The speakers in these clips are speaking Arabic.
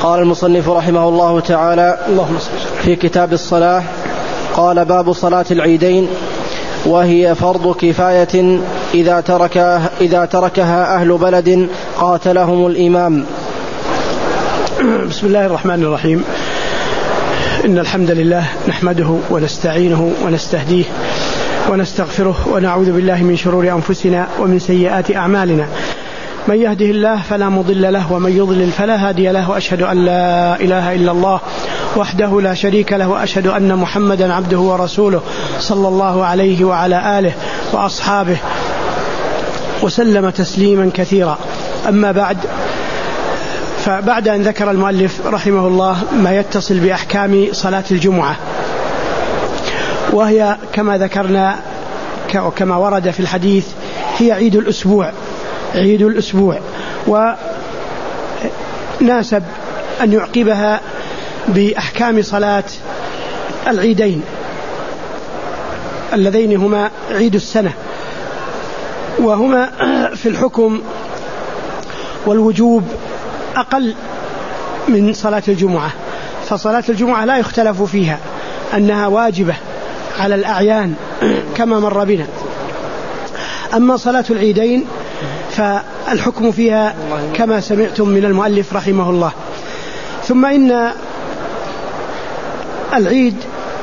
قال المصنف رحمه الله تعالى في كتاب الصلاة: قال: باب صلاة العيدين، وهي فرض كفاية إذا تركها أهل بلد قاتلهم الإمام. بسم الله الرحمن الرحيم. إن الحمد لله نحمده ونستعينه ونستهديه ونستغفره ونعوذ بالله من شرور أنفسنا ومن سيئات أعمالنا. من يهده الله فلا مضل له ومن يضلل فلا هادي له، وأشهد أن لا إله إلا الله وحده لا شريك له، وأشهد أن محمدا عبده ورسوله صلى الله عليه وعلى آله وأصحابه وسلم تسليما كثيرا. أما بعد، فبعد أن ذكر المؤلف رحمه الله ما يتصل بأحكام صلاة الجمعة، وهي كما ذكرنا وكما ورد في الحديث هي عيد الأسبوع، وناسب أن يعقبها بأحكام صلاة العيدين اللذين هما عيد السنة، وهما في الحكم والوجوب أقل من صلاة الجمعة. فصلاة الجمعة لا يختلف فيها أنها واجبة على الأعيان كما مر بنا. أما صلاة العيدين فالحكم فيها كما سمعتم من المؤلف رحمه الله. ثم إن العيد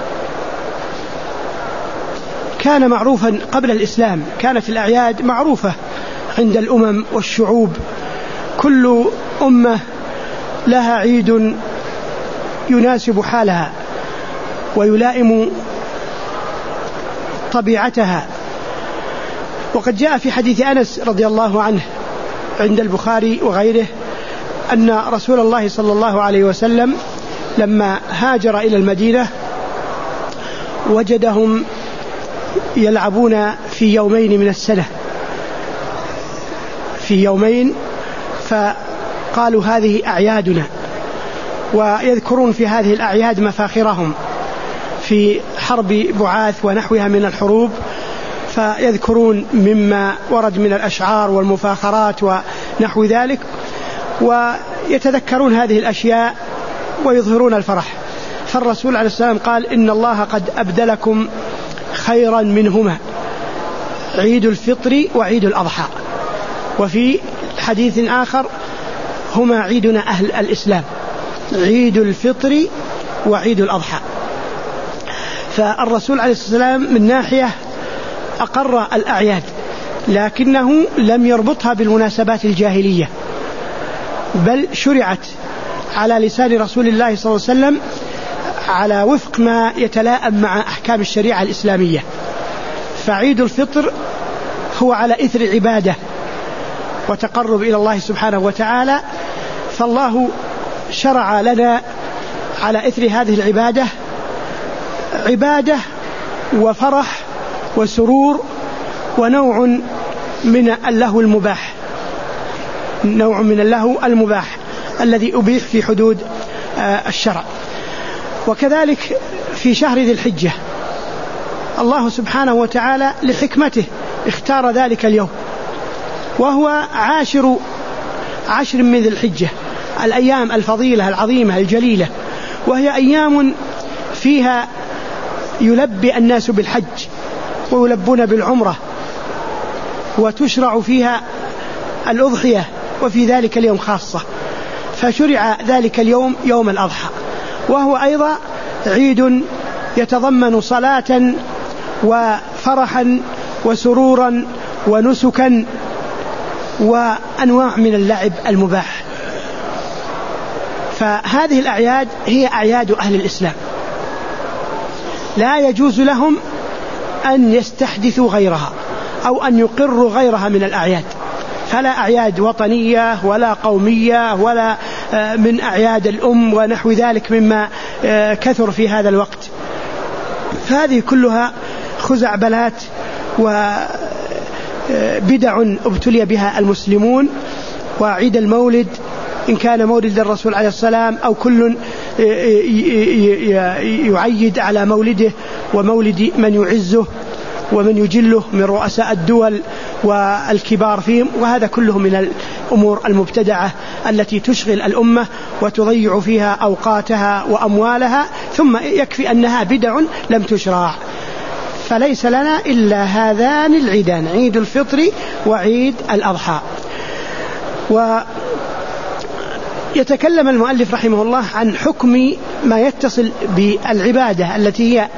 كان معروفا قبل الإسلام، كانت الأعياد معروفة عند الأمم والشعوب، كل أمة لها عيد يناسب حالها ويلائم طبيعتها. وقد جاء في حديث أنس رضي الله عنه عند البخاري وغيره أن رسول الله صلى الله عليه وسلم لما هاجر إلى المدينة وجدهم يلعبون في يومين من السنة، في يومين، فقالوا هذه أعيادنا، ويذكرون في هذه الأعياد مفاخرهم في حرب بعاث ونحوها من الحروب، فيذكرون مما ورد من الأشعار والمفاخرات ونحو ذلك، ويتذكرون هذه الأشياء ويظهرون الفرح. فالرسول عليه السلام قال: إن الله قد أبدلكم خيرا منهما، عيد الفطر وعيد الأضحى. وفي حديث آخر: هما عيدنا أهل الإسلام، عيد الفطر وعيد الأضحى. فالرسول عليه السلام من ناحية أقر الأعياد، لكنه لم يربطها بالمناسبات الجاهلية، بل شرعت على لسان رسول الله صلى الله عليه وسلم على وفق ما يتلائم مع أحكام الشريعة الإسلامية. فعيد الفطر هو على إثر عبادة وتقرب إلى الله سبحانه وتعالى، فالله شرع لنا على إثر هذه العبادة عبادة وفرح وسرور ونوع من اللهو المباح، نوع من اللهو المباح الذي أبيح في حدود الشرع. وكذلك في شهر ذي الحجة الله سبحانه وتعالى لحكمته اختار ذلك اليوم، وهو عشر من ذي الحجة، الأيام الفضيلة العظيمة الجليلة، وهي أيام فيها يلبي الناس بالحج ويلبون بالعمرة، وتشرع فيها الأضحية، وفي ذلك اليوم خاصة، فشرع ذلك اليوم يوم الأضحى، وهو أيضا عيد يتضمن صلاة وفرحا وسرورا ونسكا وأنواع من اللعب المباح. فهذه الأعياد هي أعياد أهل الإسلام، لا يجوز لهم أن يستحدثوا غيرها أو أن يقروا غيرها من الأعياد، فلا أعياد وطنية ولا قومية ولا من أعياد الأم ونحو ذلك مما كثر في هذا الوقت. فهذه كلها خزعبلات وبدع ابتلي بها المسلمون. وعيد المولد إن كان مولد الرسول عليه السلام أو كل يعيد على مولده ومولد من يعزه، ومن يجله من رؤساء الدول والكبار فيهم، وهذا كله من الأمور المبتدعة التي تشغل الأمة وتضيع فيها أوقاتها وأموالها، ثم يكفي أنها بدع لم تشرع. فليس لنا إلا هذان العيدان، عيد الفطر وعيد الأضحى. ويتكلم المؤلف رحمه الله عن حكم ما يتصل بالعبادة التي هي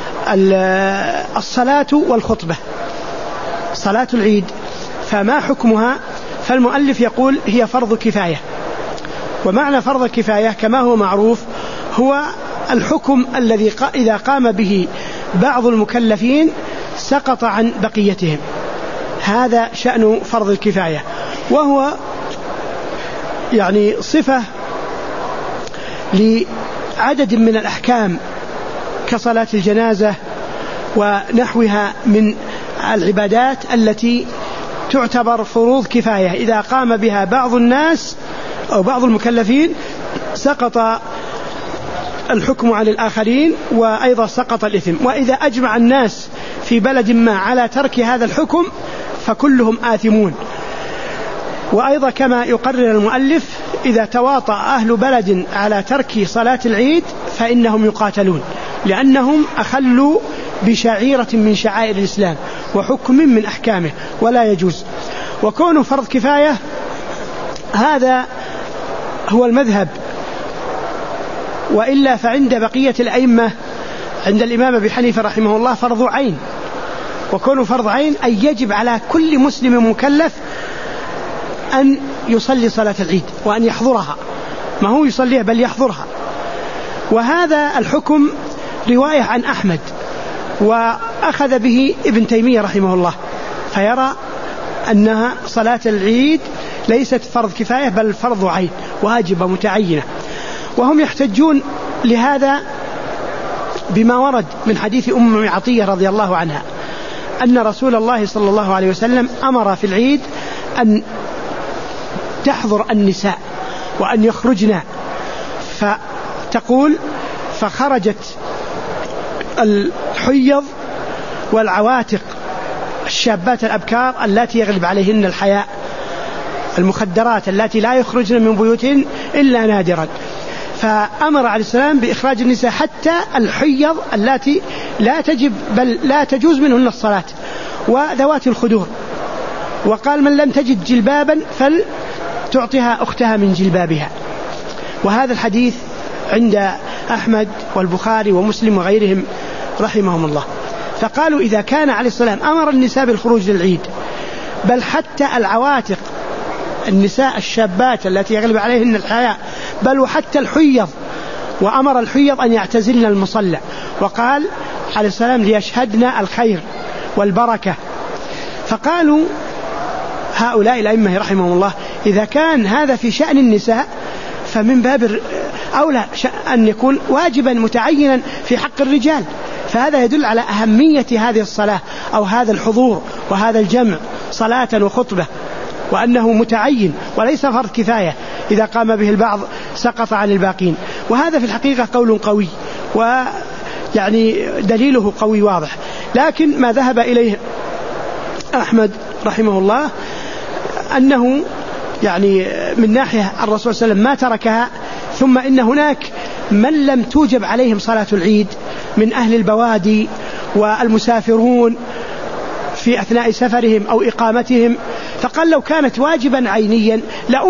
الصلاة والخطبة. صلاة العيد فما حكمها؟ فالمؤلف يقول هي فرض كفاية. ومعنى فرض كفاية كما هو معروف هو الحكم الذي إذا قام به بعض المكلفين سقط عن بقيتهم. هذا شأن فرض الكفاية، وهو يعني صفة لعدد من الأحكام كصلاة الجنازة ونحوها من العبادات التي تعتبر فروض كفاية، إذا قام بها بعض الناس أو بعض المكلفين سقط الحكم على الآخرين، وأيضا سقط الإثم. وإذا أجمع الناس في بلد ما على ترك هذا الحكم فكلهم آثمون. وأيضا كما يقرر المؤلف إذا تواطأ أهل بلد على ترك صلاة العيد فإنهم يقاتلون، لأنهم أخلوا بشعيرة من شعائر الإسلام وحكم من أحكامه ولا يجوز. وكون فرض كفاية هذا هو المذهب، وإلا فعند بقية الأئمة عند الإمام أبي حنيفة رحمه الله فرض عين. وكون فرض عين أي يجب على كل مسلم مكلف أن يصلي صلاة العيد وأن يحضرها، ما هو يصليها بل يحضرها. وهذا الحكم رواية عن أحمد وأخذ به ابن تيمية رحمه الله، فيرى أنها صلاة العيد ليست فرض كفاية بل فرض عين واجبة متعينة. وهم يحتجون لهذا بما ورد من حديث أم عطية رضي الله عنها أن رسول الله صلى الله عليه وسلم أمر في العيد أن تحضر النساء وأن يخرجن، فتقول فخرجت الحيض والعواتق الشابات الأبكار التي يغلب عليهن الحياء، المخدرات التي لا يخرجن من بيوتهن إلا نادرا، فأمر عليه السلام بإخراج النساء حتى الحيض التي لا تجب بل لا تجوز منهن الصلاة، وذوات الخدور. وقال من لم تجد جلبابا فلتعطيها أختها من جلبابها. وهذا الحديث عند أحمد والبخاري ومسلم وغيرهم رحمهم الله. فقالوا إذا كان عليه السلام أمر النساء بالخروج للعيد بل حتى العواتق النساء الشابات التي يغلب عليهن الحياء بل وحتى الحيض، وأمر الحيض أن يعتزلن المصلى، وقال عليه السلام ليشهدن الخير والبركة. فقالوا هؤلاء الأئمة رحمهم الله إذا كان هذا في شأن النساء فمن باب أولى أن يكون واجبا متعينا في حق الرجال. فهذا يدل على أهمية هذه الصلاة أو هذا الحضور وهذا الجمع صلاة وخطبة، وأنه متعين وليس فرض كفاية، إذا قام به البعض سقط عن الباقين. وهذا في الحقيقة قول قوي ويعني دليله قوي واضح، لكن ما ذهب إليه أحمد رحمه الله أنه يعني من ناحية الرسول صلى الله عليه وسلم ما تركها، ثم إن هناك من لم توجب عليهم صلاة العيد من أهل البوادي والمسافرون في أثناء سفرهم أو إقامتهم، فقال لو كانت واجبا عينيا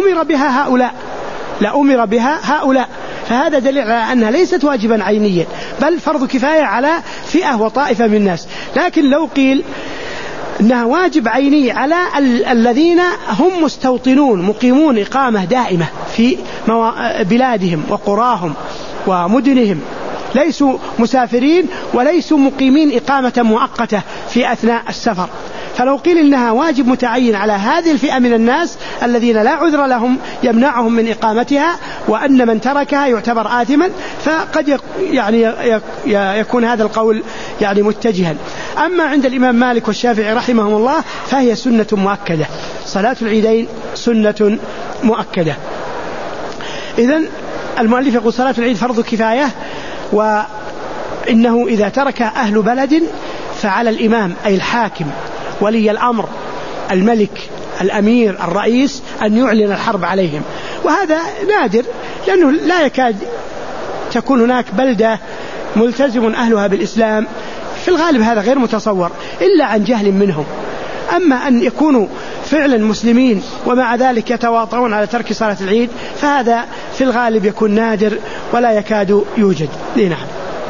لأمر بها هؤلاء. فهذا دليل على أنها ليست واجبا عينيا بل فرض كفاية على فئة وطائفة من الناس. لكن لو قيل أنها واجب عيني على الذين هم مستوطنون مقيمون إقامة دائمة في بلادهم وقراهم ومدنهم، ليسوا مسافرين وليسوا مقيمين إقامة مؤقتة في أثناء السفر، فلو قيل إنها واجب متعين على هذه الفئة من الناس الذين لا عذر لهم يمنعهم من إقامتها، وأن من تركها يعتبر آثما، فقد يعني يكون هذا القول يعني متجها. أما عند الإمام مالك والشافعي رحمهم الله فهي سنة مؤكدة، صلاة العيدين سنة مؤكدة. إذن المؤلف يقول صلاة العيد فرض كفاية، وإنه إذا ترك أهل بلد فعلى الإمام أي الحاكم ولي الأمر الملك الأمير الرئيس أن يعلن الحرب عليهم، وهذا نادر لأنه لا يكاد تكون هناك بلدة ملتزم أهلها بالإسلام، في الغالب هذا غير متصور إلا عن جهل منهم. أما أن يكونوا فعلا مسلمين ومع ذلك يتواطؤون على ترك صلاة العيد فهذا في الغالب يكون نادر ولا يكاد يوجد. نعم.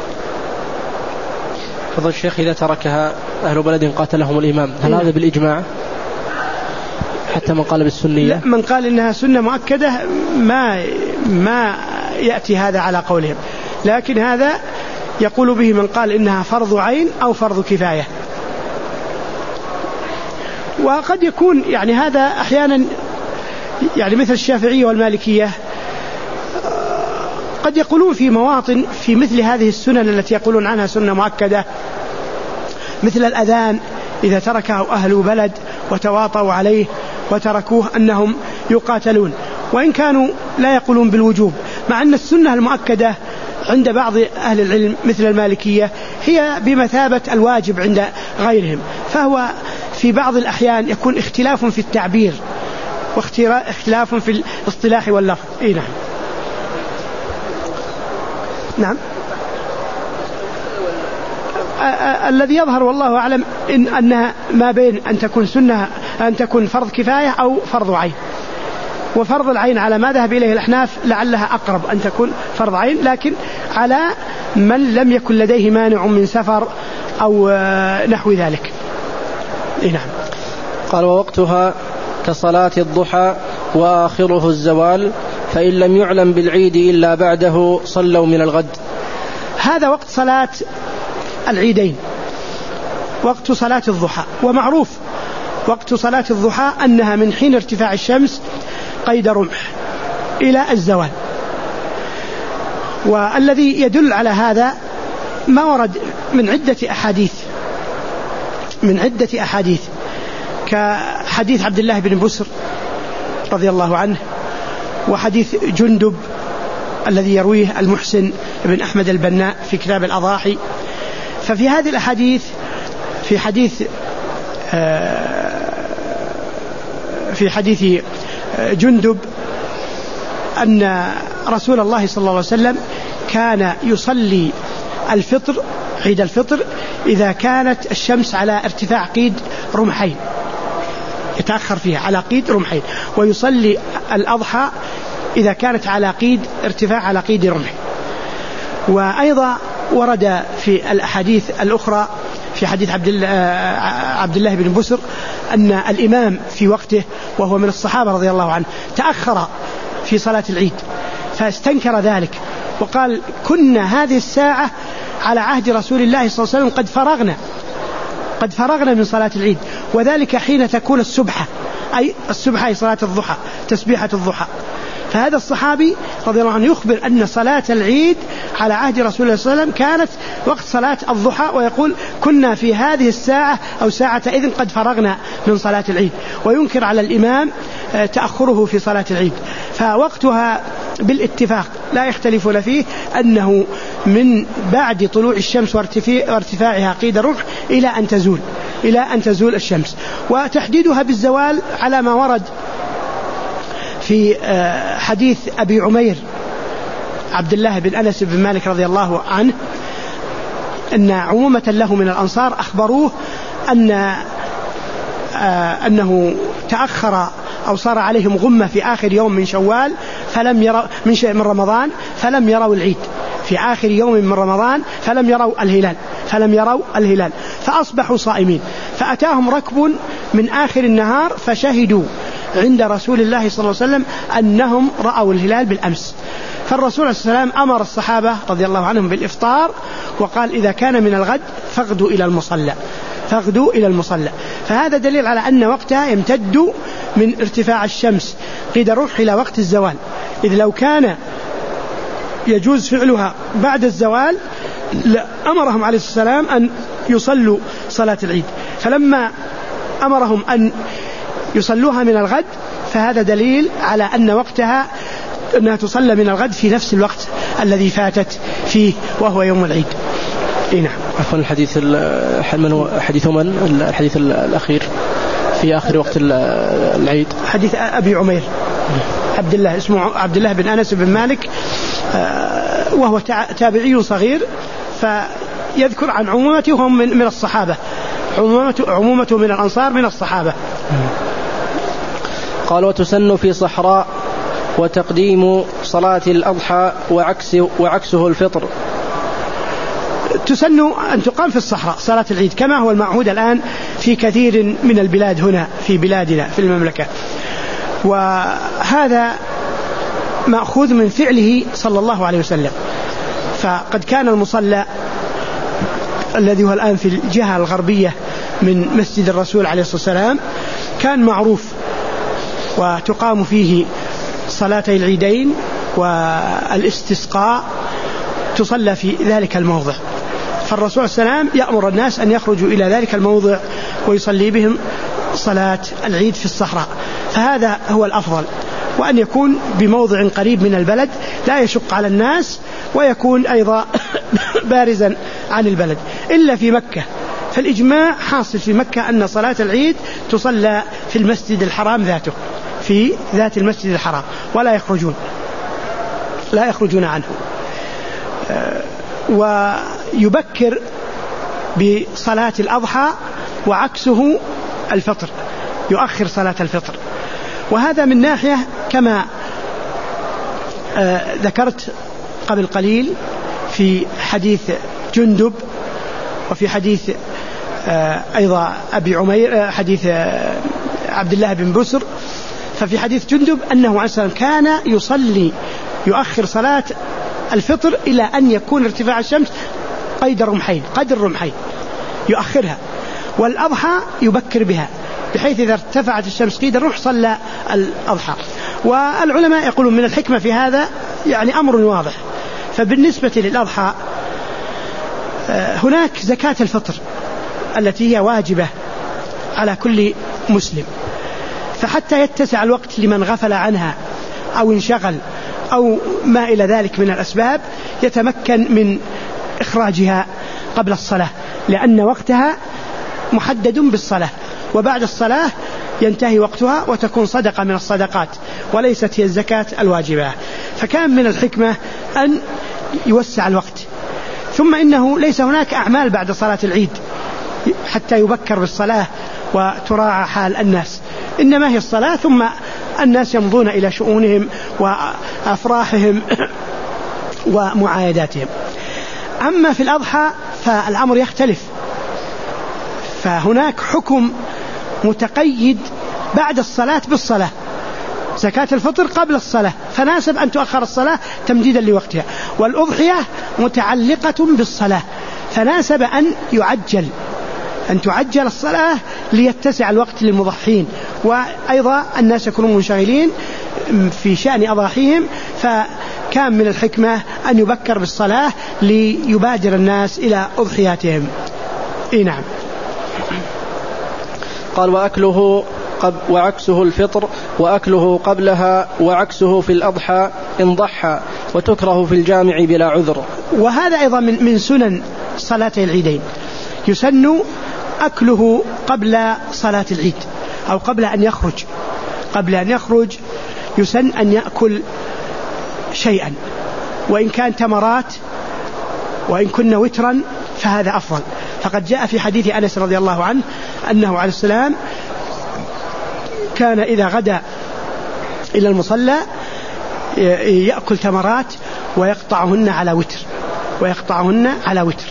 فضل الشيخ إذا تركها أهل بلد قاتلهم الإمام، هل هذا بالإجماع حتى من قال بالسنية؟ من قال إنها سنة مؤكدة ما يأتي هذا على قولهم، لكن هذا يقول به من قال إنها فرض عين أو فرض كفاية. وقد يكون يعني هذا أحيانا يعني مثل الشافعية والمالكية قد يقولون في مواطن في مثل هذه السنن التي يقولون عنها سنة مؤكدة، مثل الأذان إذا تركه أهل بلد وتواطؤوا عليه وتركوه أنهم يقاتلون، وإن كانوا لا يقولون بالوجوب، مع أن السنة المؤكدة عند بعض أهل العلم مثل المالكية هي بمثابة الواجب عند غيرهم، فهو في بعض الأحيان يكون اختلاف في التعبير واختلاف في الاصطلاح واللفظ. نعم. نعم. الذي يظهر والله أعلم أنها ما بين أن تكون سنة أن تكون فرض كفاية أو فرض عين، وفرض العين على ما ذهب إليه الأحناف لعلها أقرب أن تكون فرض عين، لكن على من لم يكن لديه مانع من سفر أو نحو ذلك. نعم. قال ووقتها كصلاة الضحى وآخره الزوال، فإن لم يعلم بالعيد إلا بعده صلوا من الغد. هذا وقت صلاة العيدين، وقت صلاة الضحى، ومعروف وقت صلاة الضحى أنها من حين ارتفاع الشمس قيد رمح إلى الزوال. والذي يدل على هذا ما ورد من عدة أحاديث كحديث عبد الله بن بسر رضي الله عنه، وحديث جندب الذي يرويه المحسن بن أحمد البناء في كتاب الأضاحي. ففي هذه الأحاديث في حديث جندب أن رسول الله صلى الله عليه وسلم كان يصلي الفطر عيد الفطر إذا كانت الشمس على ارتفاع قيد رمحين، يتأخر فيها على قيد رمحين، ويصلي الأضحى إذا كانت على قيد ارتفاع على قيد رمح. وأيضا ورد في الأحاديث الأخرى في حديث عبد الله بن بسر أن الإمام في وقته وهو من الصحابة رضي الله عنه تأخر في صلاة العيد فاستنكر ذلك وقال كنا هذه الساعة على عهد رسول الله صلى الله عليه وسلم قد فرغنا من صلاة العيد، وذلك حين تكون السبحة، أي السبحة أي صلاة الضحى، تسبيحة الضحى. فهذا الصحابي رضي الله عنه يخبر أن صلاة العيد على عهد رسول الله صلى الله عليه وسلم كانت وقت صلاة الضحى، ويقول كنا في هذه الساعة أو ساعة إذن قد فرغنا من صلاة العيد، وينكر على الإمام تأخره في صلاة العيد. فوقتها بالاتفاق لا يختلفون فيه أنه من بعد طلوع الشمس وارتفاعها قيد الرمح إلى أن تزول الشمس، وتحديدها بالزوال على ما ورد في حديث أبي عمير عبد الله بن أنس بن مالك رضي الله عنه أن عمومة له من الأنصار أخبروه أنه تأخر أو صار عليهم غمة في آخر يوم من شوال من رمضان فلم يروا العيد، في آخر يوم من رمضان فلم يروا الهلال فأصبحوا صائمين، فأتاهم ركب من آخر النهار فشهدوا عند رسول الله صلى الله عليه وسلم أنهم رأوا الهلال بالأمس. فالرسول صلى الله عليه وسلم أمر الصحابة رضي الله عنهم بالإفطار وقال إذا كان من الغد فاغدوا إلى المصلى. فهذا دليل على أن وقتها يمتد من ارتفاع الشمس قيد الرمح إلى وقت الزوال، إذ لو كان يجوز فعلها بعد الزوال أمرهم عليه الصلاة والسلام أن يصلوا صلاة العيد، فلما أمرهم أن يصلوها من الغد فهذا دليل على أن وقتها أنها تصلى من الغد في نفس الوقت الذي فاتت فيه وهو يوم العيد. نعم. عفوا الحديث الحديث الأخير في آخر وقت العيد؟ حديث أبي عمير عبد الله، اسمه عبد الله بن أنس بن مالك، وهو تابعي صغير، فيذكر عن عمومته هم من الصحابة، عمومته من الأنصار من الصحابة. قال وتسن في صحراء وتقديم صلاة الأضحى وعكسه الفطر. تسن أن تقام في الصحراء صلاة العيد كما هو المعهود الآن في كثير من البلاد هنا في بلادنا في المملكة، وهذا مأخوذ من فعله صلى الله عليه وسلم. فقد كان المصلى الذي هو الآن في الجهة الغربية من مسجد الرسول عليه الصلاة والسلام كان معروف، وتقام فيه صلاتي العيدين والاستسقاء تصلى في ذلك الموضع، فالرسول صلى الله عليه وسلم يأمر الناس أن يخرجوا إلى ذلك الموضع ويصلي بهم صلاة العيد في الصحراء، فهذا هو الأفضل، وأن يكون بموضع قريب من البلد لا يشق على الناس، ويكون أيضا بارزا عن البلد. إلا في مكة، فالإجماع حاصل في مكة أن صلاة العيد تصلى في المسجد الحرام ذاته، في ذات المسجد الحرام، ولا يخرجون عنه. ويبكر بصلاة الأضحى وعكسه الفطر، يؤخر صلاة الفطر. وهذا من ناحية كما ذكرت قبل قليل في حديث جندب، وفي حديث أيضا أبي عمير، حديث عبد الله بن بسر. ففي حديث جندب أنه عليه السلام كان يصلي يؤخر صلاة الفطر إلى أن يكون ارتفاع الشمس قدر الرمحين يؤخرها، والأضحى يبكر بها، بحيث إذا ارتفعت الشمس قيد الرمح صلى الأضحى. والعلماء يقولون من الحكمة في هذا يعني أمر واضح. فبالنسبة للأضحى هناك زكاة الفطر التي هي واجبة على كل مسلم، فحتى يتسع الوقت لمن غفل عنها أو انشغل أو ما إلى ذلك من الأسباب يتمكن من إخراجها قبل الصلاة، لأن وقتها محدد بالصلاة، وبعد الصلاة ينتهي وقتها وتكون صدقة من الصدقات وليست هي الزكاة الواجبة. فكان من الحكمة أن يوسع الوقت. ثم إنه ليس هناك أعمال بعد صلاة العيد حتى يبكر بالصلاة وتراعى حال الناس، إنما هي الصلاة، ثم الناس يمضون إلى شؤونهم وأفراحهم ومعايداتهم. أما في الأضحى فالأمر يختلف، فهناك حكم متقيد بعد الصلاة بالصلاة، زكاة الفطر قبل الصلاة، فناسب أن تؤخر الصلاة تمديدا لوقتها، والأضحية متعلقة بالصلاة، فناسب أن تعجل الصلاة ليتسع الوقت للمضحين، وأيضا الناس يكونون منشغلين في شأن أضاحيهم، فكان من الحكمة أن يبكر بالصلاة ليبادر الناس إلى أضحياتهم. نعم. قال وعكسه الفطر، وأكله قبلها، وعكسه في الأضحى إن ضحى، وتكره في الجامع بلا عذر. وهذا أيضا من سنن صلاتي العيدين، يسن أكله قبل صلاة العيد أو قبل أن يخرج يسن أن يأكل شيئا، وإن كان تمرات وإن كنا وترا فهذا أفضل. فقد جاء في حديث أنس رضي الله عنه أنه عليه السلام كان إذا غدا إلى المصلى يأكل تمرات ويقطعهن على وتر.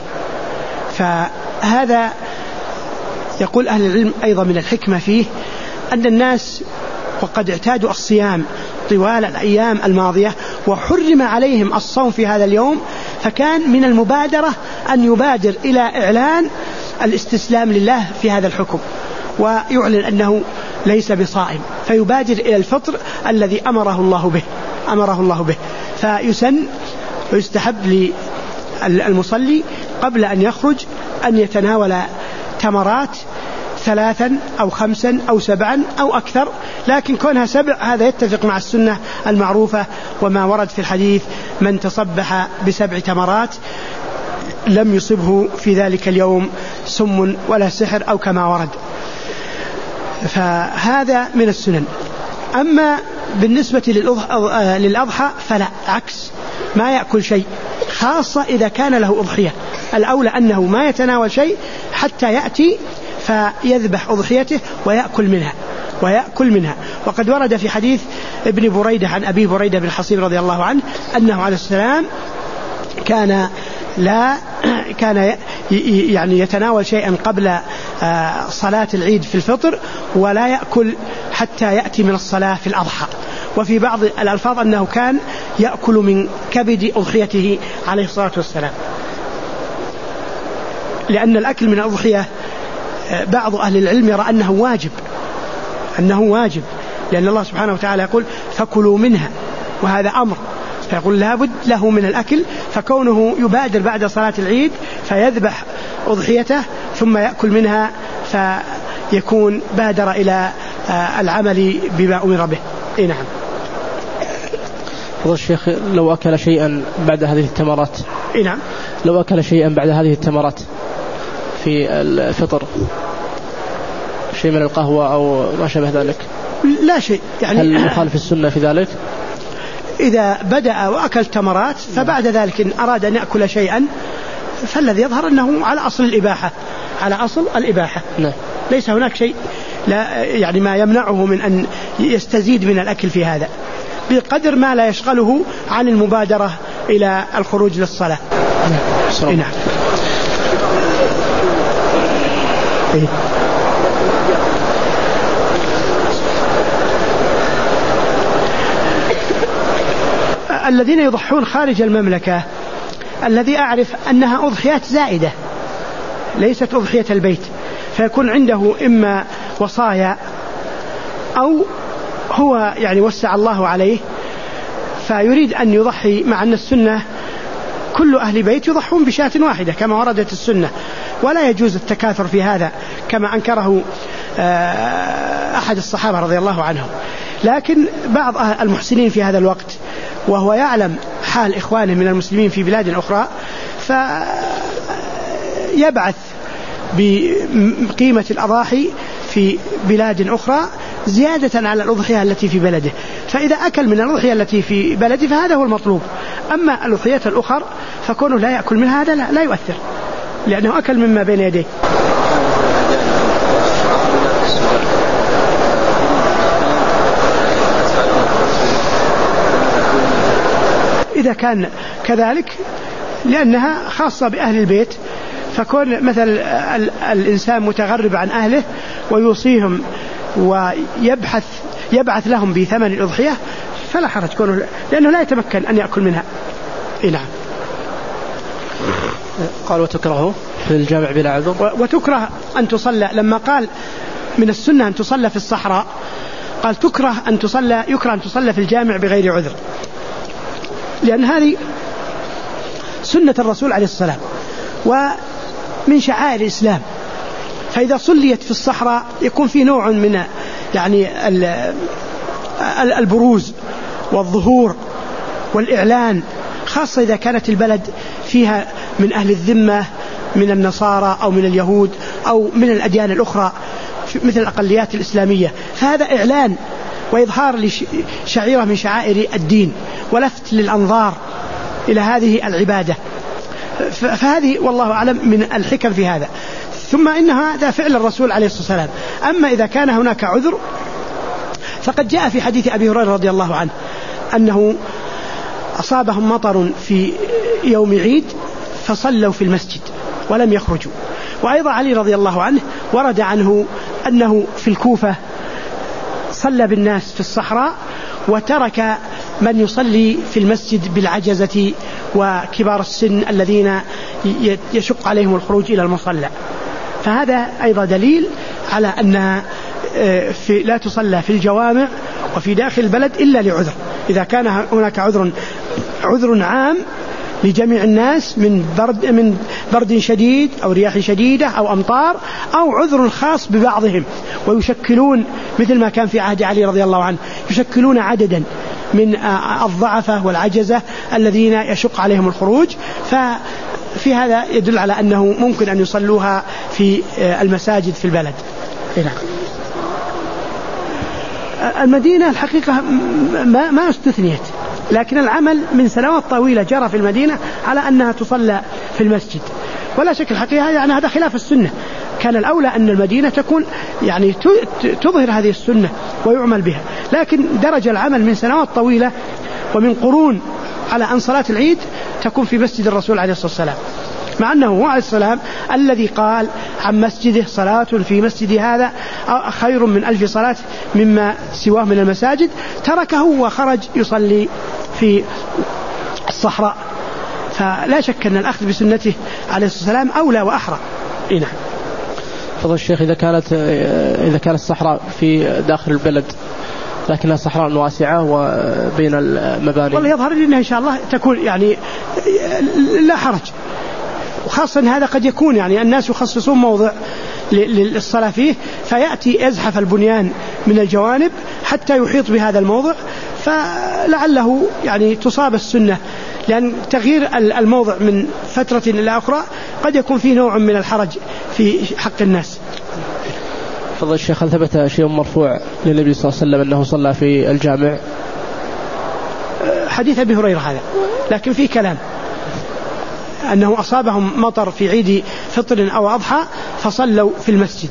فهذا يقول أهل العلم أيضا من الحكمة فيه أن الناس وقد اعتادوا الصيام طوال الأيام الماضية وحرم عليهم الصوم في هذا اليوم، فكان من المبادرة أن يبادر إلى إعلان الاستسلام لله في هذا الحكم، ويعلن أنه ليس بصائم، فيبادر إلى الفطر الذي أمره الله به. فيسن ويستحب للمصلي قبل أن يخرج أن يتناول تمرات 3 أو 5 أو 7 أو أكثر، لكن كونها 7 هذا يتفق مع السنة المعروفة وما ورد في الحديث: من تصبح ب7 تمرات لم يصبه في ذلك اليوم سم ولا سحر أو كما ورد. فهذا من السنن. أما بالنسبة للأضحى فلا، عكس، ما يأكل شيء، خاصة إذا كان له أضحية. الأولى أنه ما يتناول شيء حتى يأتي فيذبح أضحيته ويأكل منها. وقد ورد في حديث ابن بريدة عن أبي بريدة بن الحصيب رضي الله عنه أنه عليه السلام كان يعني يتناول شيئا قبل صلاة العيد في الفطر، ولا يأكل حتى يأتي من الصلاة في الأضحى. وفي بعض الألفاظ أنه كان يأكل من كبد أضحيته عليه الصلاة والسلام، لأن الأكل من الأضحية بعض أهل العلم يرى أنه واجب، لأن الله سبحانه وتعالى يقول فكلوا منها، وهذا أمر، فيقول لابد له من الأكل. فكونه يبادر بعد صلاة العيد فيذبح أضحيته ثم يأكل منها فيكون بادر إلى العمل بما أمر به. نعم. فضل الشيخ، لو أكل شيئا بعد هذه التمرات، نعم، لو أكل شيئا بعد هذه التمرات في الفطر، شيء من القهوة أو ما شابه ذلك، لا شيء، يعني هل يخالف السنة في ذلك؟ إذا بدأ وأكل تمرات فبعد ذلك إن أراد أن يأكل شيئا فالذي يظهر أنه على أصل الإباحة، نعم. ليس هناك شيء لا يعني ما يمنعه من أن يستزيد من الأكل في هذا، بقدر ما لا يشغله عن المبادرة إلى الخروج للصلاة. نعم. الذين يضحون خارج المملكة الذي أعرف أنها أضحيات زائدة ليست أضحية البيت، فيكون عنده إما وصايا أو هو يعني وسع الله عليه فيريد أن يضحي، مع أن السنة كل أهل بيت يضحون بشاة واحدة كما وردت السنة، ولا يجوز التكاثر في هذا كما أنكره أحد الصحابة رضي الله عنهم. لكن بعض المحسنين في هذا الوقت وهو يعلم حال إخوانه من المسلمين في بلاد أخرى فيبعث بقيمة الأضاحي في بلاد أخرى زيادة على الأضحية التي في بلده، فإذا أكل من الأضحية التي في بلده فهذا هو المطلوب. أما الأضحية الأخرى فكونه لا يأكل من هذا لا يؤثر، لأنه أكل مما بين يديه. إذا كان كذلك لأنها خاصة بأهل البيت، فكون مثل الإنسان متغرب عن أهله ويوصيهم ويبعث لهم بثمن الأضحية فلا حرج كونه، لأنه لا يتمكن أن يأكل منها. نعم. قال وتكره في الجامع بلا عذر، وتكره أن تصلى، لما قال من السنة أن تصلى في الصحراء قال يكره أن تصلى في الجامع بغير عذر، لأن هذه سنة الرسول عليه السلام ومن شعائر الإسلام، فإذا صليت في الصحراء يكون في نوع من يعني البروز والظهور والإعلان، خاصة إذا كانت البلد فيها من أهل الذمة من النصارى أو من اليهود أو من الأديان الأخرى مثل الأقليات الإسلامية، فهذا إعلان وإظهار لشعيرة من شعائر الدين ولفت للأنظار إلى هذه العبادة، فهذه والله أعلم من الحكم في هذا. ثم إن هذا فعل الرسول عليه الصلاة والسلام. أما إذا كان هناك عذر فقد جاء في حديث أبي هريرة رضي الله عنه أنه أصابهم مطر في يوم عيد فصلوا في المسجد ولم يخرجوا. وأيضا علي رضي الله عنه ورد عنه أنه في الكوفة صلى بالناس في الصحراء وترك من يصلي في المسجد بالعجزة وكبار السن الذين يشق عليهم الخروج إلى المصلى. فهذا أيضا دليل على أن لا تصلى في الجوامع وفي داخل البلد إلا لعذر. إذا كان هناك عذر عام لجميع الناس من برد شديد أو رياح شديدة أو أمطار، أو عذر خاص ببعضهم ويشكلون مثل ما كان في عهد علي رضي الله عنه، يشكلون عددا من الضعفة والعجزة الذين يشق عليهم الخروج، ففي هذا يدل على أنه ممكن أن يصلوها في المساجد في البلد. نعم. المدينة الحقيقة ما استثنيت، لكن العمل من سنوات طويلة جرى في المدينة على أنها تصلى في المسجد، ولا شك الحقيقة يعني هذا خلاف السنة. كان الأولى أن المدينة تكون يعني تظهر هذه السنة ويعمل بها، لكن درج العمل من سنوات طويلة ومن قرون على أن صلاة العيد تكون في مسجد الرسول عليه الصلاة والسلام، مع أنه هو عليه السلام الذي قال عن مسجده صلاة في مسجد هذا خير من 1000 صلاة مما سواه من المساجد، تركه وخرج يصلي في الصحراء. فلا شك أن الأخذ بسنته عليه الصلاة والسلام أولى وأحرى. نعم. فضل الشيخ، إذا كانت الصحراء في داخل البلد لكنها صحراء واسعة وبين المباني، والله يظهر لي أنها إن شاء الله تكون يعني لا حرج، وخاصة هذا قد يكون يعني الناس يخصصون موضع للصلاة فيه، فيأتي يزحف البنيان من الجوانب حتى يحيط بهذا الموضع، فلعله يعني تصاب السنة، لأن تغيير الموضع من فترة إلى أخرى قد يكون فيه نوع من الحرج في حق الناس. فضل الشيخ، هل ثبت شيء مرفوع للنبي صلى الله عليه وسلم أنه صلى في الجامع؟ حديث أبي هريرة هذا، لكن فيه كلام أنه أصابهم مطر في عيد فطر أو أضحى فصلوا في المسجد.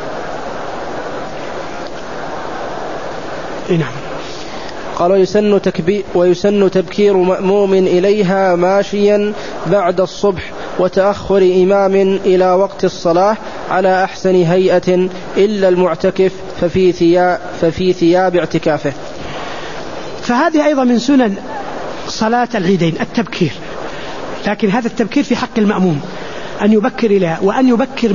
نعم. قال: ويسن تبكير مأموم إليها ماشيا بعد الصبح، وتأخر إمام إلى وقت الصلاة على أحسن هيئة إلا المعتكف ففي ثياب اعتكافه. فهذه أيضا من سنن صلاة العيدين التبكير، لكن هذا التبكير في حق المأموم أن يبكر إليها، وأن يبكر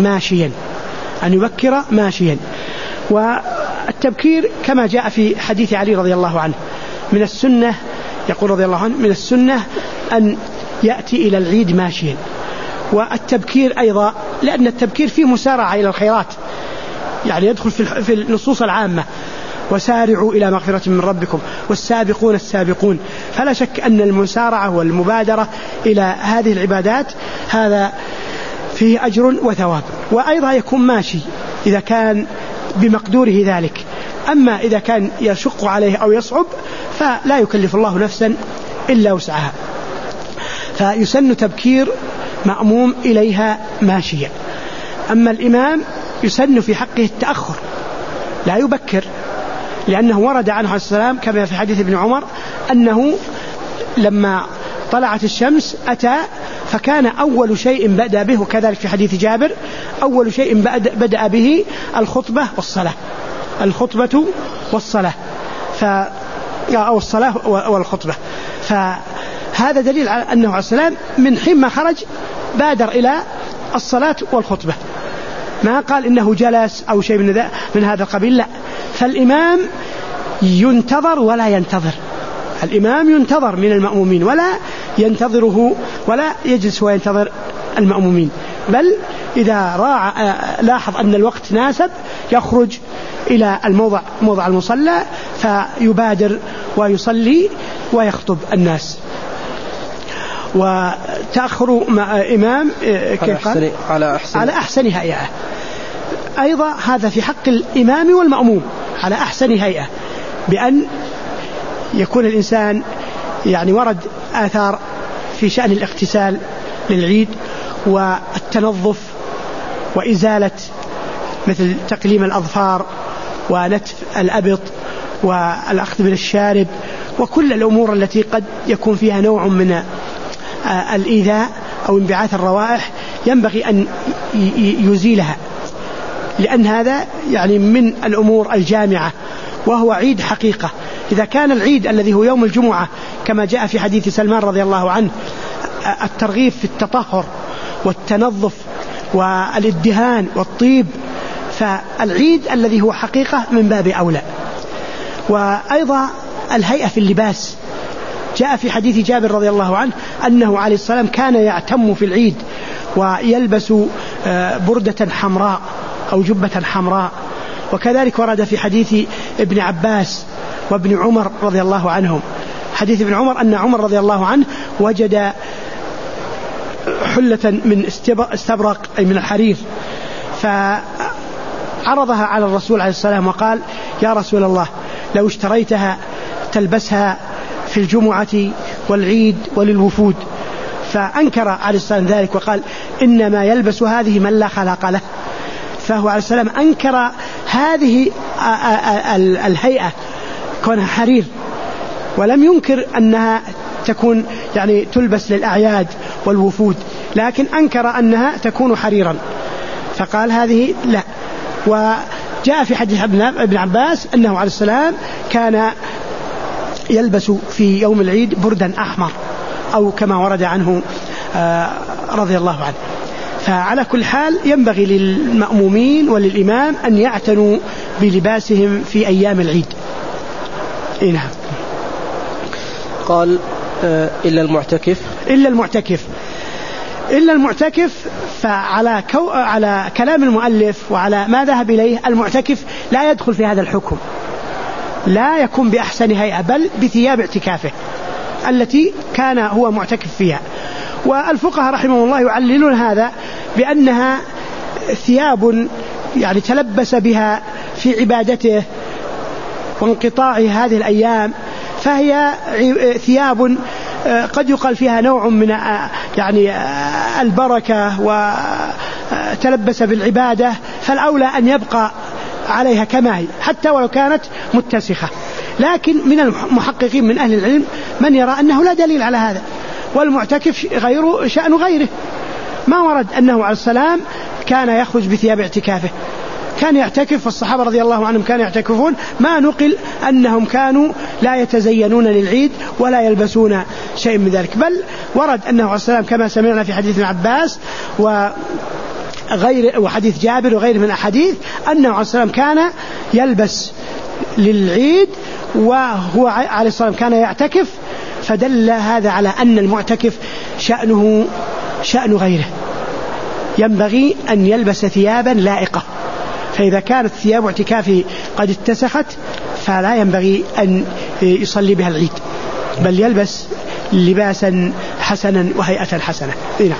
ماشيا. والتبكير كما جاء في حديث علي رضي الله عنه من السنة، يقول رضي الله عنه: من السنة أن يأتي إلى العيد ماشيا. والتبكير أيضا لأن التبكير فيه مسارعة إلى الخيرات، يعني يدخل في النصوص العامة: وسارعوا إلى مغفرة من ربكم والسابقون السابقون. فلا شك أن المسارعة والمبادرة إلى هذه العبادات هذا فيه أجر وثواب. وأيضا يكون ماشي إذا كان بمقدوره ذلك، أما إذا كان يشق عليه أو يصعب فلا يكلف الله نفسا إلا وسعها. فيسن تبكير مأموم إليها ماشيا. أما الإمام يسن في حقه التأخر، لا يبكر، لأنه ورد عنه عليه السلام كما في حديث ابن عمر أنه لما طلعت الشمس أتى فكان أول شيء بدأ به، وكذلك في حديث جابر أول شيء بدأ به الخطبة والصلاة أو الصلاة والخطبة. فهذا دليل على أنه عليه السلام من حين ما خرج بادر إلى الصلاة والخطبة، ما قال إنه جلس أو شيء من هذا القبيل، لا. فالإمام ينتظر ولا ينتظر، الإمام ينتظر من المأمومين ولا ينتظره ولا يجلس وينتظر المأمومين، بل إذا لاحظ أن الوقت ناسب يخرج إلى موضع المصلى فيبادر ويصلي ويخطب الناس. وتأخر إمام على أحسن هيئة، أيضا هذا في حق الإمام والمأموم على أحسن هيئة، بأن يكون الإنسان يعني ورد آثار في شأن الاغتسال للعيد والتنظف وإزالة مثل تقليم الأظفار ونتف الأبط والأخذ من الشارب وكل الأمور التي قد يكون فيها نوع من الإيذاء أو انبعاث الروائح ينبغي أن يزيلها، لأن هذا يعني من الأمور الجامعة وهو عيد حقيقة. إذا كان العيد الذي هو يوم الجمعة كما جاء في حديث سلمان رضي الله عنه الترغيب في التطهر والتنظف والادهان والطيب، فالعيد الذي هو حقيقة من باب أولى. وأيضا الهيئة في اللباس، جاء في حديث جابر رضي الله عنه أنه عليه السلام كان يعتم في العيد ويلبس بردة حمراء أو جبة حمراء. وكذلك ورد في حديث ابن عباس وابن عمر رضي الله عنهم، حديث ابن عمر أن عمر رضي الله عنه وجد حلة من استبرق أي من الحرير، فعرضها على الرسول عليه السلام وقال: يا رسول الله، لو اشتريتها تلبسها في الجمعة والعيد وللوفود. فأنكر عليه السلام ذلك وقال: إنما يلبس هذه من لا خلاق له. فهو عليه السلام أنكر هذه الهيئة كونها حرير، ولم ينكر أنها تكون يعني تلبس للأعياد والوفود، لكن أنكر أنها تكون حريرا، فقال هذه لا. وجاء في حديث ابن عباس أنه عليه السلام كان يلبس في يوم العيد بردا أحمر، أو كما ورد عنه رضي الله عنه. فعلى كل حال ينبغي للمأمومين وللإمام أن يعتنوا بلباسهم في أيام العيد. نعم. قال: إلا المعتكف. إلا المعتكف فعلى على كلام المؤلف وعلى ما ذهب إليه، المعتكف لا يدخل في هذا الحكم، لا يكون بأحسن هيئة، بل بثياب اعتكافه التي كان هو معتكف فيها. والفقهاء رحمه الله يعللون هذا بأنها ثياب يعني تلبس بها في عبادته وانقطاع هذه الأيام، فهي ثياب قد يقال فيها نوع من يعني البركة وتلبس بالعبادة، فالأولى أن يبقى عليها كما هي حتى ولو كانت متسخة. لكن من المحققين من أهل العلم من يرى أنه لا دليل على هذا، والمعتكف غيره شأن غيره. ما ورد أنه عليه السلام كان يخرج بثياب اعتكافه، كان يعتكف، والصحابة رضي الله عنهم كانوا يعتكفون، ما نقل أنهم كانوا لا يتزينون للعيد ولا يلبسون شيء من ذلك، بل ورد أنه عليه السلام كما سمعنا في حديث ابن عباس وحديث جابر وغيره من الأحاديث أنه عليه السلام كان يلبس للعيد وهو عليه السلام كان يعتكف، فدل هذا على أن المعتكف شأنه شأن غيره، ينبغي أن يلبس ثيابا لائقة. فإذا كانت ثياب اعتكافه قد اتسخت فلا ينبغي أن يصلي بها العيد، بل يلبس لباسا حسنا وهيئة حسنة.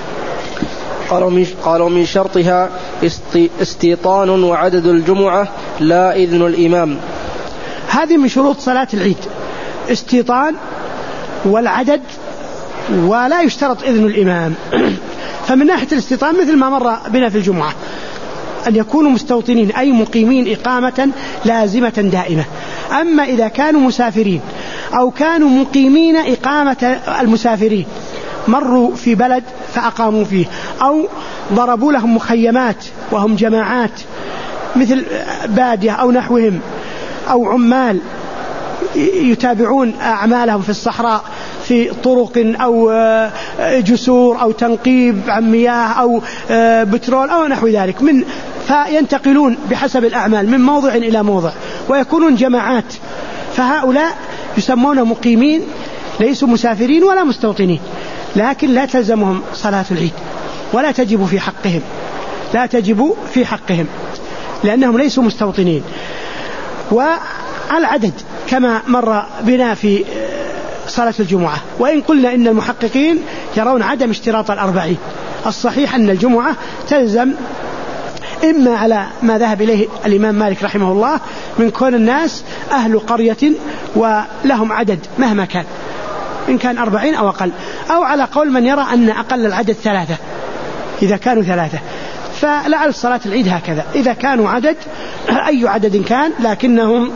قالوا من شرطها استيطان وعدد الجمعة لا إذن الإمام. هذه من شروط صلاة العيد، استيطان والعدد، ولا يشترط إذن الإمام. فمن ناحية الاستيطان مثل ما مر بنا في الجمعة، أن يكونوا مستوطنين أي مقيمين إقامة لازمة دائمة. أما إذا كانوا مسافرين أو كانوا مقيمين إقامة المسافرين، مروا في بلد فأقاموا فيه، أو ضربوا لهم مخيمات وهم جماعات مثل بادية أو نحوهم، أو عمال يتابعون أعمالهم في الصحراء في طرق أو جسور أو تنقيب عن مياه أو بترول أو نحو ذلك، فينتقلون بحسب الأعمال من موضع إلى موضع ويكونون جماعات، فهؤلاء يسمون مقيمين، ليسوا مسافرين ولا مستوطنين، لكن لا تلزمهم صلاة العيد ولا تجب في حقهم لأنهم ليسوا مستوطنين. والعدد كما مر بنا في صلاة الجمعة، وإن قلنا إن المحققين يرون عدم اشتراط 40، الصحيح أن الجمعة تلزم إما على ما ذهب إليه الإمام مالك رحمه الله من كون الناس أهل قرية ولهم عدد مهما كان، إن كان 40 أو أقل، أو على قول من يرى أن أقل العدد 3 إذا كانوا 3. فلعل صلاة العيد هكذا، إذا كانوا عدد أي عدد كان لكنهم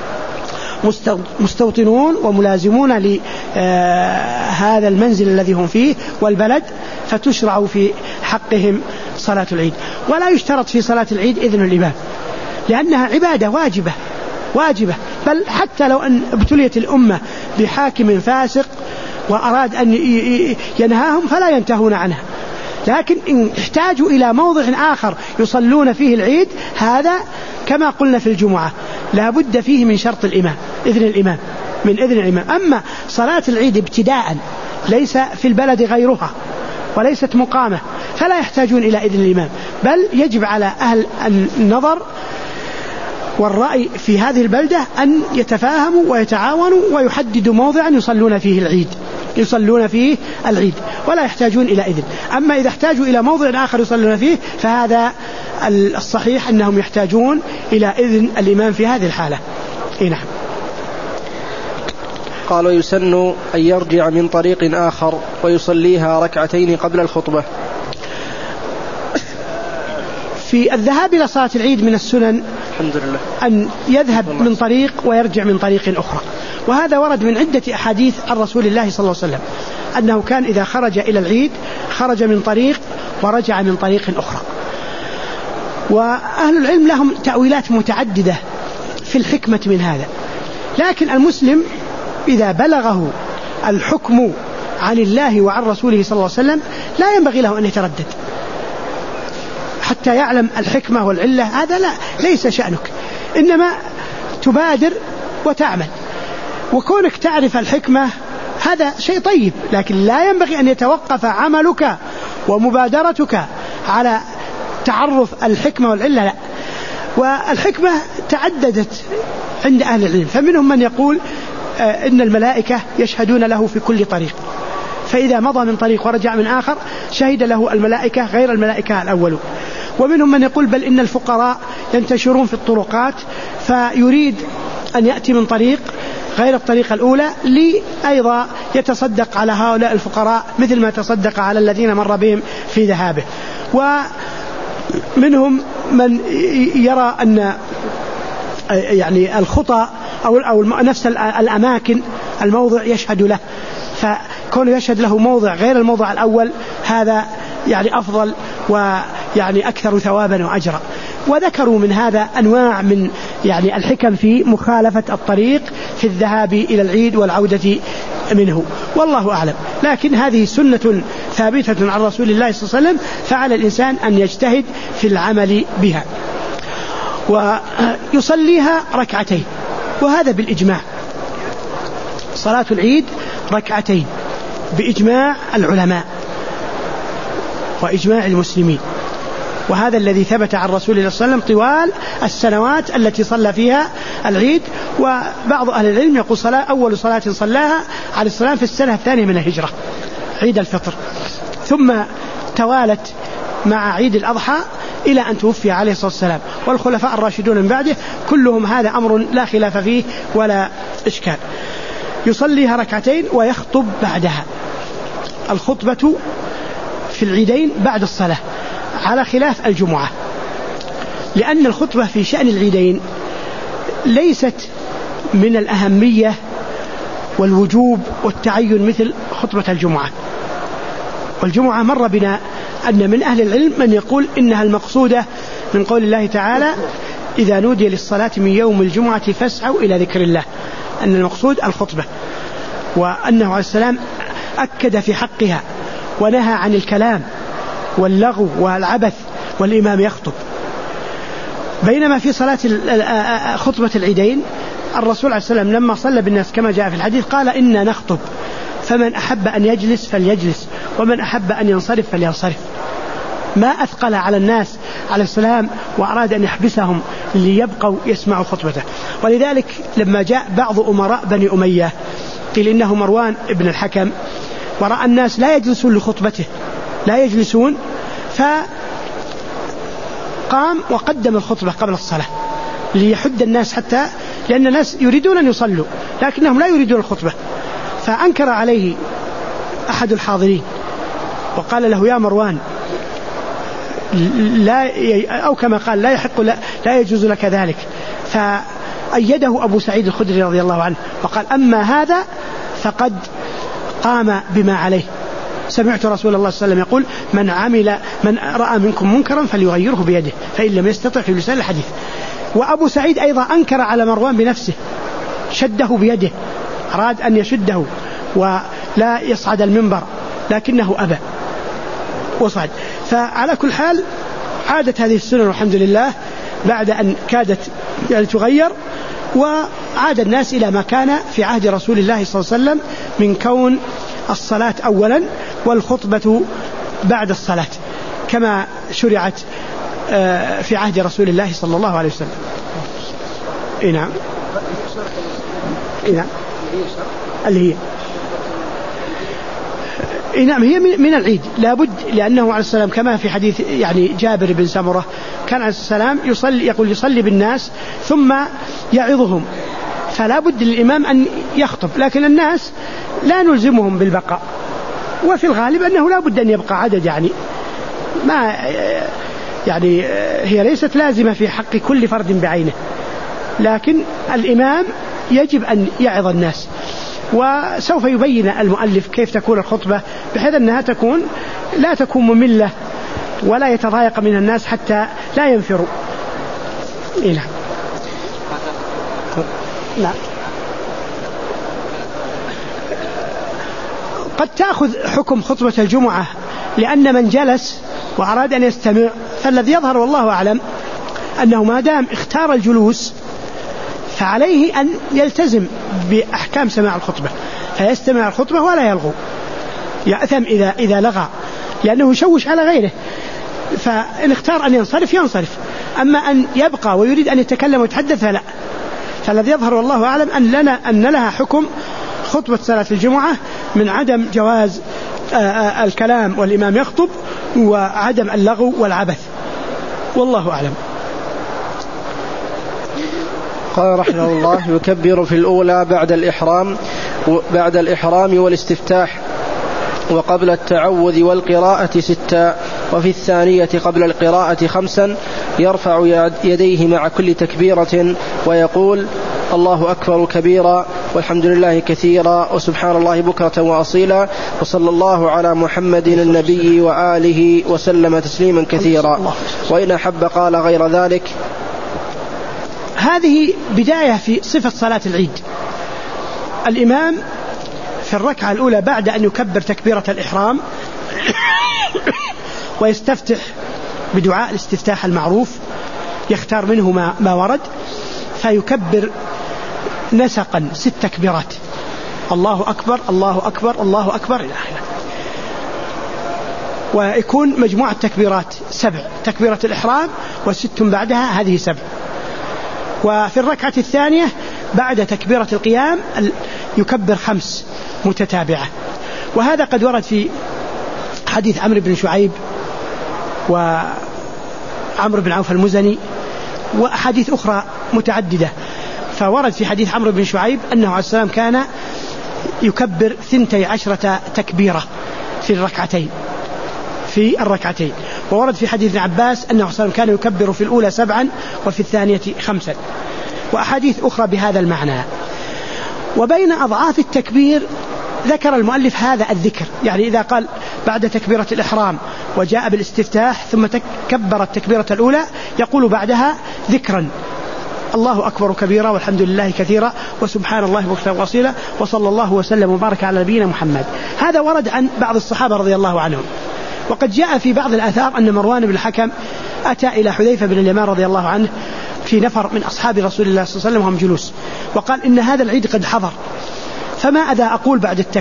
مستوطنون وملازمون لهذا المنزل الذي هم فيه والبلد، فتشرع في حقهم صلاة العيد. ولا يشترط في صلاة العيد إذن الإمام، لأنها عبادة واجبة، بل حتى لو أن ابتليت الأمة بحاكم فاسق وأراد أن ينهاهم فلا ينتهون عنها، لكن إن احتاجوا إلى موضع آخر يصلون فيه العيد، هذا كما قلنا في الجمعة لا بد فيه من شرط الإمام، إذن الإمام. أما صلاة العيد ابتداء ليس في البلد غيرها وليست مقامة، فلا يحتاجون إلى إذن الإمام، بل يجب على أهل النظر والرأي في هذه البلدة أن يتفاهموا ويتعاونوا ويحددوا موضعا يصلون فيه العيد. يصلون فيه العيد ولا يحتاجون إلى إذن. أما إذا احتاجوا إلى موضع آخر يصلون فيه فهذا الصحيح أنهم يحتاجون إلى إذن الإمام في هذه الحالة. نعم. قال ويسن أن يرجع من طريق آخر ويصليها ركعتين قبل الخطبة. في الذهاب إلى صلاة العيد من السنن الحمد لله أن يذهب من طريق ويرجع من طريق أخرى، وهذا ورد من عدة أحاديث عن رسول الله صلى الله عليه وسلم أنه كان إذا خرج إلى العيد خرج من طريق ورجع من طريق أخرى. وأهل العلم لهم تأويلات متعددة في الحكمة من هذا، لكن المسلم إذا بلغه الحكم عن الله وعن رسوله صلى الله عليه وسلم لا ينبغي له أن يتردد حتى يعلم الحكمة والعلة، هذا لا ليس شأنك، إنما تبادر وتعمل. وكونك تعرف الحكمة هذا شيء طيب، لكن لا ينبغي أن يتوقف عملك ومبادرتك على تعرف الحكمة والعلة، لا. والحكمة تعددت عند أهل العلم، فمنهم من يقول إن الملائكة يشهدون له في كل طريق، فإذا مضى من طريق ورجع من آخر شهد له الملائكة غير الملائكة الأول. ومنهم من يقول بل إن الفقراء ينتشرون في الطرقات، فيريد أن يأتي من طريق غير الطريقة الأولى أيضا يتصدق على هؤلاء الفقراء مثل ما تصدق على الذين مر بهم في ذهابه. ومنهم من يرى أن يعني الخطى أو نفس الأماكن الموضع يشهد له، فكونه يشهد له موضع غير الموضع الأول هذا يعني أفضل ويعني أكثر ثوابا وأجرا. وذكروا من هذا أنواع من يعني الحكم في مخالفة الطريق في الذهاب إلى العيد والعودة منه، والله أعلم. لكن هذه سنة ثابتة عن رسول الله صلى الله عليه وسلم، فعلى الإنسان أن يجتهد في العمل بها. ويصليها ركعتين، وهذا بالإجماع، صلاة العيد ركعتين بإجماع العلماء وإجماع المسلمين، وهذا الذي ثبت عن رسول الله صلى الله عليه وسلم طوال السنوات التي صلى فيها العيد. وبعض أهل العلم يقول أول صلاة صلاها عليه السلام في السنة الثانية من الهجرة عيد الفطر، ثم توالت مع عيد الأضحى إلى أن توفي عليه الصلاة والسلام. والخلفاء الراشدون من بعده كلهم هذا أمر لا خلاف فيه ولا إشكال. يصليها ركعتين ويخطب بعدها. الخطبة في العيدين بعد الصلاة على خلاف الجمعة، لأن الخطبة في شأن العيدين ليست من الأهمية والوجوب والتعين مثل خطبة الجمعة. والجمعة مر بنا أن من أهل العلم من يقول إنها المقصودة من قول الله تعالى إذا نودي للصلاة من يوم الجمعة فاسعوا إلى ذكر الله، أن المقصود الخطبة، وأنه عليه السلام أكد في حقها ونهى عن الكلام واللغو والعبث والإمام يخطب. بينما في صلاة خطبة العيدين الرسول عليه السلام لما صلى بالناس كما جاء في الحديث قال إنا نخطب، فمن أحب أن يجلس فليجلس ومن أحب أن ينصرف فلينصرف. ما أثقل على الناس عليه السلام وأراد أن يحبسهم ليبقوا يسمعوا خطبته. ولذلك لما جاء بعض أمراء بني أمية قيل إنه مروان ابن الحكم، ورأى الناس لا يجلسون لخطبته لا يجلسون، فقام وقدم الخطبة قبل الصلاة ليحد الناس، حتى لأن الناس يريدون أن يصلوا لكنهم لا يريدون الخطبة. فأنكر عليه أحد الحاضرين وقال له يا مروان لا أو كما قال لا يحق لا يجوز لك ذلك. فأيده أبو سعيد الخدري رضي الله عنه وقال أما هذا فقد قام بما عليه. سمعت رسول الله صلى الله عليه وسلم يقول من رأى منكم منكرا فليغيره بيده فإن لم يستطع فلسان الحديث. وأبو سعيد أيضا أنكر على مروان بنفسه، شده بيده، أراد أن يشده ولا يصعد المنبر لكنه أبى وصعد. فعلى كل حال عادت هذه السنة والحمد لله بعد أن كادت يعني تغير، وعاد الناس إلى ما كان في عهد رسول الله صلى الله عليه وسلم من كون الصلاة أولا والخطبة بعد الصلاة كما شرعت في عهد رسول الله صلى الله عليه وسلم. نعم اللي هي نعم هي من العيد لابد، لأنه عليه السلام كما في حديث يعني جابر بن سمرة كان عليه السلام يصلي بالناس ثم يعظهم، فلا بد للإمام أن يخطب، لكن الناس لا نلزمهم بالبقاء، وفي الغالب أنه لا بد أن يبقى عدد، يعني ما يعني هي ليست لازمة في حق كل فرد بعينه، لكن الإمام يجب أن يعظ الناس. وسوف يبين المؤلف كيف تكون الخطبة بحيث أنها لا تكون مملة ولا يتضايق من الناس حتى لا ينفروا. لا قد تأخذ حكم خطبة الجمعة، لأن من جلس وأراد أن يستمع، فالذي يظهر والله أعلم أنه ما دام اختار الجلوس فعليه أن يلتزم بأحكام سماع الخطبة، فيستمع الخطبة ولا يلغو، يأثم إذا لغى، لأنه يشوش على غيره. فإن اختار أن ينصرف، أما أن يبقى ويريد أن يتكلم ويتحدث فلا. فالذي يظهر والله أعلم أن لها حكم خطبة صلاة الجمعة من عدم جواز الكلام والإمام يخطب، وعدم اللغو والعبث، والله أعلم. قال رحمه الله: يكبر في الأولى بعد الإحرام والاستفتاح، وقبل التعوذ والقراءة 6، وفي الثانية قبل القراءة 5 يرفع يديه مع كل تكبيرة ويقول: الله أكبر كبيرا، والحمد لله كثيرا، وسبحان الله بكرة وأصيلا، وصلى الله على محمد النبي وآله وسلم تسليما كثيرا، وإن أحب قال غير ذلك. هذه بداية في صفة صلاة العيد. الإمام في الركعة الأولى بعد أن يكبر تكبيرة الإحرام ويستفتح بدعاء الاستفتاح المعروف، يختار منه ما ورد، فيكبر نسقا 6 تكبيرات: الله أكبر الله أكبر الله أكبر إلى آخره. ويكون مجموعة تكبيرات 7، تكبيرة الإحرام و6 بعدها، هذه 7. وفي الركعة الثانية بعد تكبيرة القيام يكبر 5 متتابعة. وهذا قد ورد في حديث عمرو بن شعيب وعمرو بن عوف المزني وأحاديث أخرى متعددة. فورد في حديث عمرو بن شعيب أنه عليه السلام كان يكبر 12 تكبيرة في الركعتين. وورد في حديث ابن عباس أنه عليه السلام كان يكبر في الأولى 7 وفي الثانية 5، وأحاديث أخرى بهذا المعنى. وبين أضعاف التكبير ذكر المؤلف هذا الذكر، يعني إذا قال بعد تكبيرة الإحرام وجاء بالاستفتاح ثم كبر التكبيرة الأولى يقول بعدها ذكرا: الله أكبر كبيرا، والحمد لله كثيرا، وسبحان الله بكرة وأصيلا، وصلى الله وسلم وبارك على نبينا محمد. هذا ورد عن بعض الصحابة رضي الله عنهم. وقد جاء في بعض الآثار أن مروان بن الحكم أتى إلى حذيفة بن اليمان رضي الله عنه في نفر من أصحاب رسول الله صلى الله عليه وسلم وهم جلوس، وقال: إن هذا العيد قد حضر، فماذا أقول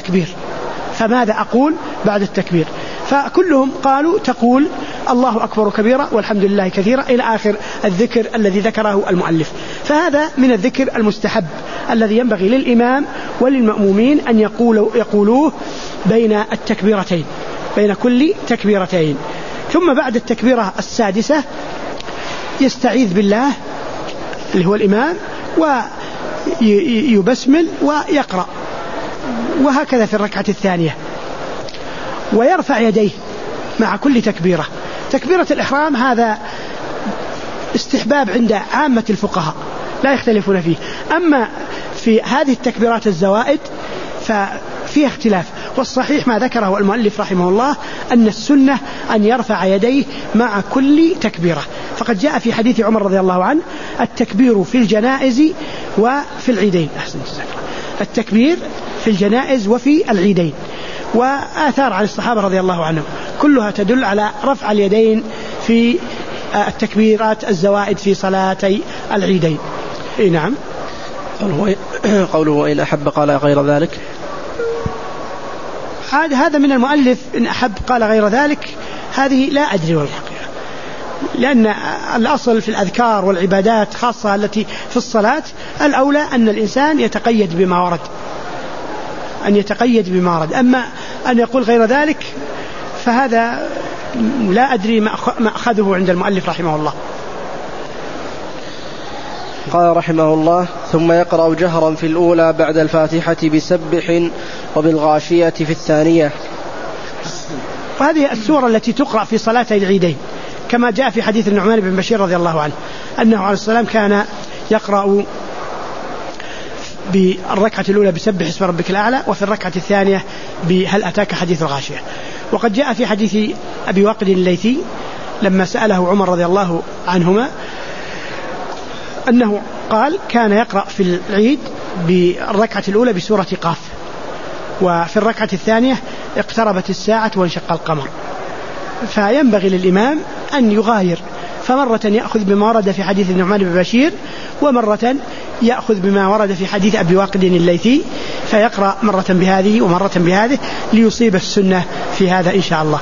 بعد التكبير؟ فكلهم قالوا: تقول الله أكبر كبيرا والحمد لله كثيرا إلى آخر الذكر الذي ذكره المؤلف. فهذا من الذكر المستحب الذي ينبغي للإمام وللمأمومين أن يقولوه بين كل تكبيرتين. ثم بعد التكبيرة السادسة يستعيذ بالله اللي هو الإمام ويبسمل ويقرأ، وهكذا في الركعة الثانية، ويرفع يديه مع كل تكبيرة. تكبيرة الإحرام هذا استحباب عند عامة الفقهاء لا يختلفون فيه، أما في هذه التكبيرات الزوائد ففيها اختلاف، والصحيح ما ذكره المؤلف رحمه الله أن السنة أن يرفع يديه مع كل تكبيرة. فقد جاء في حديث عمر رضي الله عنه: التكبير في الجنائز وفي العيدين. التكبير في الجنائز وفي العيدين. وآثار عن الصحابة رضي الله عنهم كلها تدل على رفع اليدين في التكبيرات الزوائد في صلاتي العيدين. نعم. قوله وإن أحب قال غير ذلك، هذا من المؤلف إن أحب قال غير ذلك، هذه لا أدري والحقيقة، لأن الأصل في الأذكار والعبادات خاصة التي في الصلاة الأولى أن الإنسان يتقيد بما ورد. أن يتقيد بما ورد. أما أن يقول غير ذلك فهذا لا أدري ما أخذه عند المؤلف رحمه الله. قال رحمه الله: ثم يقرأ جهرا في الأولى بعد الفاتحة بسبح وبالغاشية في الثانية. وهذه السورة التي تقرأ في صلاتي العيدين كما جاء في حديث النعمان بن بشير رضي الله عنه أنه عليه السلام كان يقرأ بالركعة الأولى بسبح اسم ربك الأعلى، وفي الركعة الثانية بهل أتاك حديث الغاشية. وقد جاء في حديث أبي واقد الليثي لما سأله عمر رضي الله عنهما أنه قال كان يقرأ في العيد بالركعة الأولى بسورة قاف، وفي الركعة الثانية اقتربت الساعة وانشق القمر. فينبغي للإمام أن يغاير، فمرة يأخذ بما ورد في حديث النعمان بن بشير، ومرة يأخذ بما ورد في حديث أبي واقد الليثي، فيقرأ مرة بهذه ومرة بهذه ليصيب السنة في هذا إن شاء الله.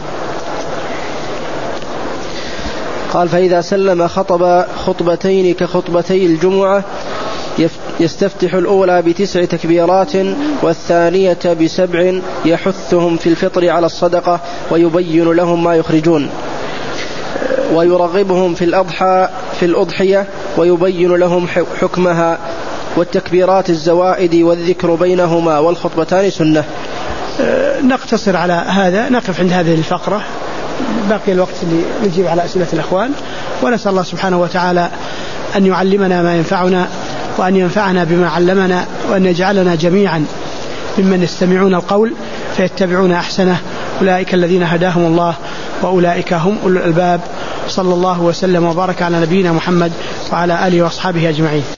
قال: فإذا سلم خطب خطبتين كخطبتي الجمعة يستفتح الأولى ب9 تكبيرات والثانية ب7، يحثهم في الفطر على الصدقة ويبين لهم ما يخرجون، ويرغبهم في الأضحية ويبين لهم حكمها، والتكبيرات الزوائد والذكر بينهما، والخطبتان سنة. نقتصر على هذا، نقف عند هذه الفقرة، باقي الوقت اللي نجيب على أسئلة الأخوان. ونسأل الله سبحانه وتعالى أن يعلمنا ما ينفعنا، وأن ينفعنا بما علمنا، وأن يجعلنا جميعا ممن يستمعون القول فيتبعون أحسنه. أولئك الذين هداهم الله وأولئك هم أولو الألباب. صلى الله وسلم وبارك على نبينا محمد وعلى آله وأصحابه أجمعين.